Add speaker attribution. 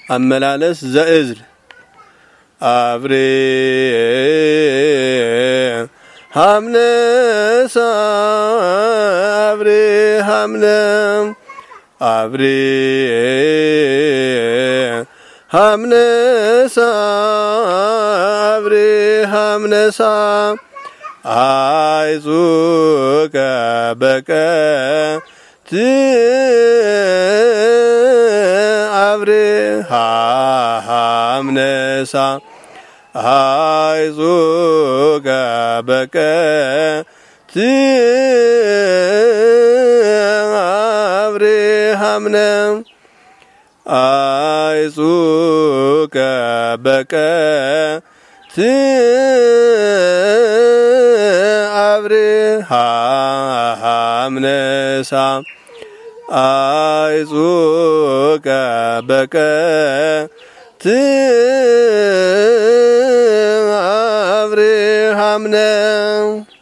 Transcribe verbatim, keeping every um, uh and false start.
Speaker 1: አመላለስ ዘእዝል አብሬ ሐምነሳ አብሬ ሐምነም አብሬ ሐምነሳ አብሬ ሐምነሳ አይዞከ በቀ አብሬ ሐምነሳ አይዞከ በቀ አብሬ ሐምነም አይዞከ በቀ አብሬ ሐምነሳ አይዞከ በቀ አብሬ ሐምነም